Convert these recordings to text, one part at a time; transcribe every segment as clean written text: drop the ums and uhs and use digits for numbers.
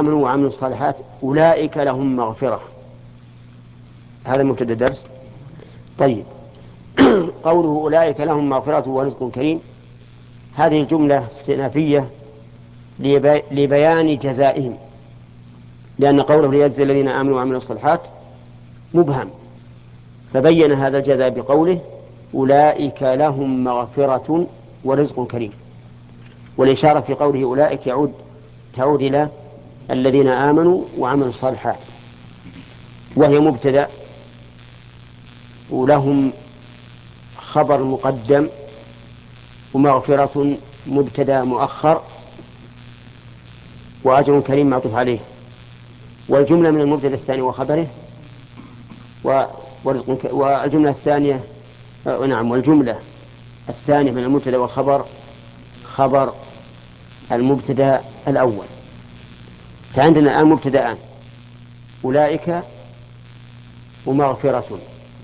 آمنوا وعملوا الصالحات أولئك لهم مغفرة. هذا مبتدأ الدرس. طيب. قوله أولئك لهم مغفرة ورزق كريم، هذه الجملة استئنافية لبيان جزائهم، لأن قوله ليجزي الذين آمنوا وعملوا الصالحات مبهم، فبين هذا الجزاء بقوله أولئك لهم مغفرة ورزق كريم. والإشارة في قوله أولئك تعود إلى الذين آمنوا وعملوا الصالحات، وهي مبتدأ، ولهم خبر مقدم، ومغفرة مبتدأ مؤخر، وأجر كريم معطوف عليه. والجملة من المبتدأ الثاني وخبره والجملة الثانية والجملة الثانية من المبتدأ والخبر خبر المبتدأ الأول. فعندنا الآن مبتدأان، أولئك ومغفرة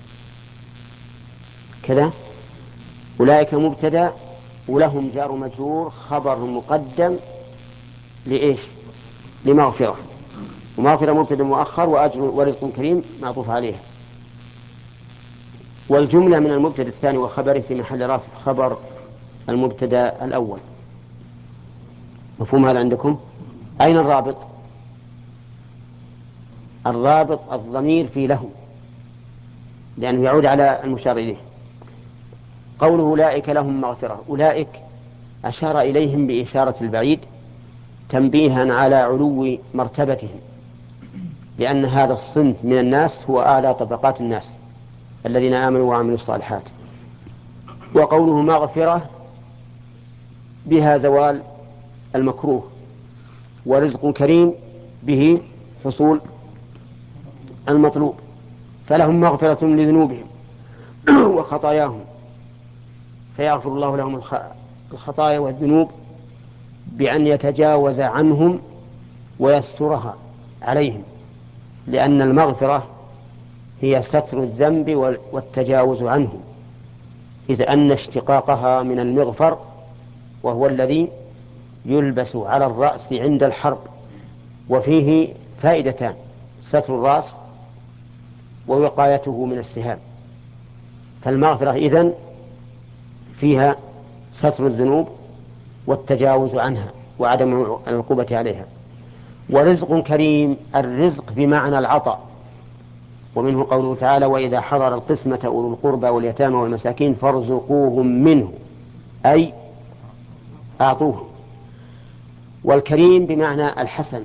كذا. أولئك مبتدأ ولهم جار مجرور خبر مقدم لإيش؟ لمغفرة، ومغفرة مبتدأ مؤخر، وأجر ورزق كريم معطوف عليها. والجملة من المبتدأ الثاني وخبره في محل رفع خبر المبتدأ الأول. مفهوم هذا عندكم؟ أين الرابط؟ الرابط الضمير في له، لأنه يعود على المشار إليه. قوله أولئك لهم مغفرة، أولئك أشار إليهم بإشارة البعيد تنبيها على علو مرتبتهم، لأن هذا الصنف من الناس هو أعلى طبقات الناس الذين آمنوا وعملوا الصالحات. وقوله مغفرة بها زوال المكروه، ورزق كريم به حصول المطلوب. فلهم مغفرة لذنوبهم وخطاياهم، فيغفر الله لهم الخطايا والذنوب بأن يتجاوز عنهم ويسترها عليهم، لأن المغفرة هي ستر الذنب والتجاوز عنه، إذ أن اشتقاقها من المغفر، وهو الذي يلبس على الرأس عند الحرب، وفيه فائدتان: ستر الرأس ووقايته من السهام. فالمغفرة إذن فيها ستر الذنوب والتجاوز عنها وعدم العقوبة عليها. ورزق كريم، الرزق بمعنى العطاء، ومنه قوله تعالى وإذا حضر القسمة أولو القربى واليتامى والمساكين فارزقوهم منه، أي أعطوهم. والكريم بمعنى الحسن،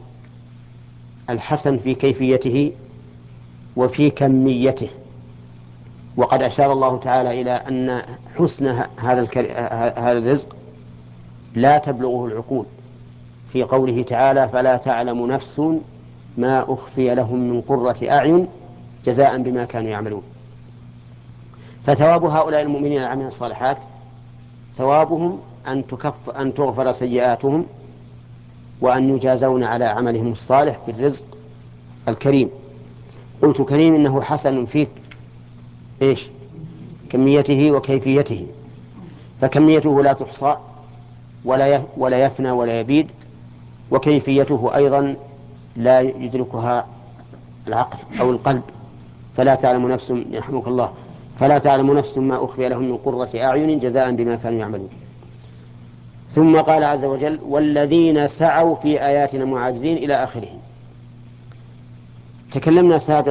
الحسن في كيفيته وفي كميته. وقد أشار الله تعالى إلى أن حسن هذا الرزق لا تبلغه العقول في قوله تعالى فلا تعلم نفس ما أخفي لهم من قرة أعين جزاء بما كانوا يعملون. فثواب هؤلاء المؤمنين العاملين الصالحات ثوابهم أن تغفر سيئاتهم، وأن يجازون على عملهم الصالح بالرزق الكريم. قلت كريم إنه حسن في إيش؟ كميته وكيفيته، فكميته لا تحصى ولا يفنى ولا يبيد، وكيفيته أيضا لا يدركها العقل أو القلب. فلا تعلم نفس، يرحمك الله، فلا تعلم نفس ما أخفي لهم من قرة أعين جزاء بما كانوا يعملون. ثم قال عز وجل والذين سعوا في آياتنا معاجزين إلى آخره. تكلمنا سابقا